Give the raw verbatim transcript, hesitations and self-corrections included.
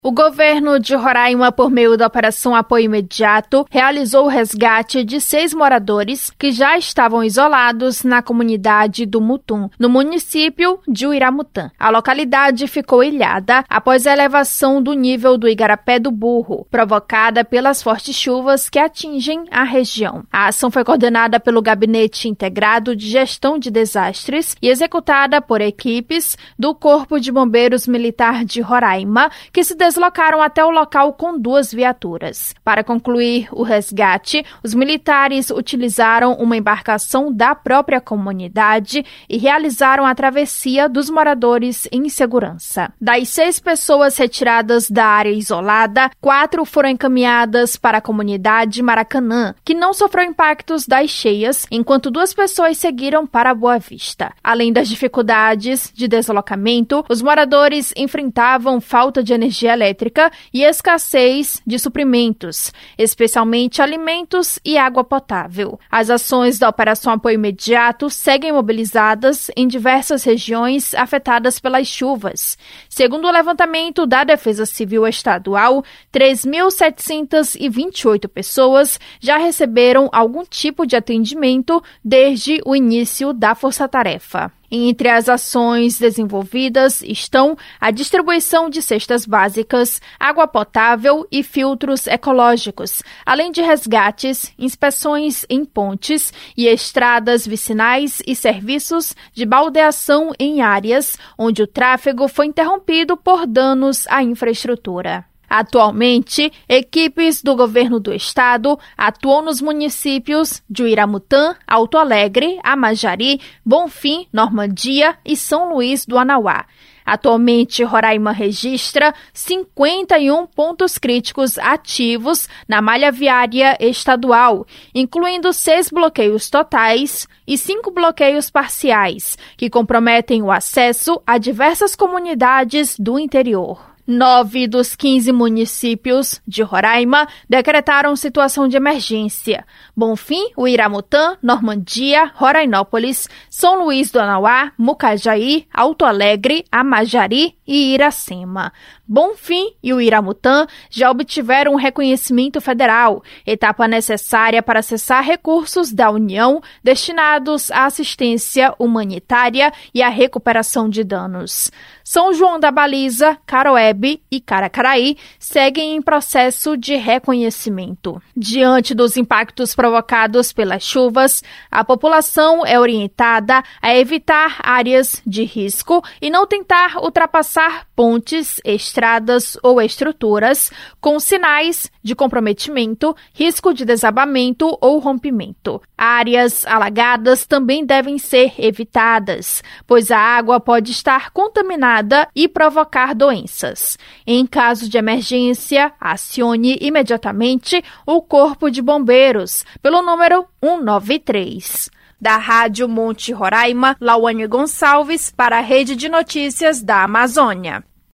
O governo de Roraima, por meio da Operação Apoio Imediato, realizou o resgate de seis moradores que já estavam isolados na comunidade do Mutum, no município de Uiramutã. A localidade ficou ilhada após a elevação do nível do Igarapé do Burro, provocada pelas fortes chuvas que atingem a região. A ação foi coordenada pelo Gabinete Integrado de Gestão de Desastres e executada por equipes do Corpo de Bombeiros Militar de Roraima, que se deslocaram até o local com duas viaturas. Para concluir o resgate, os militares utilizaram uma embarcação da própria comunidade e realizaram a travessia dos moradores em segurança. Das seis pessoas retiradas da área isolada, quatro foram encaminhadas para a comunidade Maracanã, que não sofreu impactos das cheias, enquanto duas pessoas seguiram para Boa Vista. Além das dificuldades de deslocamento, os moradores enfrentavam falta de energia elétrica e escassez de suprimentos, especialmente alimentos e água potável. As ações da Operação Apoio Imediato seguem mobilizadas em diversas regiões afetadas pelas chuvas. Segundo o levantamento da Defesa Civil Estadual, três mil setecentas e vinte e oito pessoas já receberam algum tipo de atendimento desde o início da força-tarefa. Entre as ações desenvolvidas estão a distribuição de cestas básicas, água potável e filtros ecológicos, além de resgates, inspeções em pontes e estradas vicinais e serviços de baldeação em áreas onde o tráfego foi interrompido por danos à infraestrutura. Atualmente, equipes do governo do estado atuam nos municípios de Uiramutã, Alto Alegre, Amajari, Bonfim, Normandia e São Luís do Anauá. Atualmente, Roraima registra cinquenta e um pontos críticos ativos na malha viária estadual, incluindo seis bloqueios totais e cinco bloqueios parciais, que comprometem o acesso a diversas comunidades do interior. Nove dos quinze municípios de Roraima decretaram situação de emergência. Bonfim, Uiramutã, Normandia, Rorainópolis, São Luís do Anauá, Mucajaí, Alto Alegre, Amajari e Iracema. Bonfim e Uiramutã já obtiveram um reconhecimento federal, etapa necessária para acessar recursos da União destinados à assistência humanitária e à recuperação de danos. São João da Baliza, Caroebe e Caracaraí seguem em processo de reconhecimento. Diante dos impactos provocados pelas chuvas, a população é orientada a evitar áreas de risco e não tentar ultrapassar pontes, estradas ou estruturas com sinais de comprometimento, risco de desabamento ou rompimento. Áreas alagadas também devem ser evitadas, pois a água pode estar contaminada e provocar doenças. Em caso de emergência, acione imediatamente o Corpo de Bombeiros pelo número um nove três. Da Rádio Monte Roraima, Lauane Gonçalves para a Rede de Notícias da Amazônia.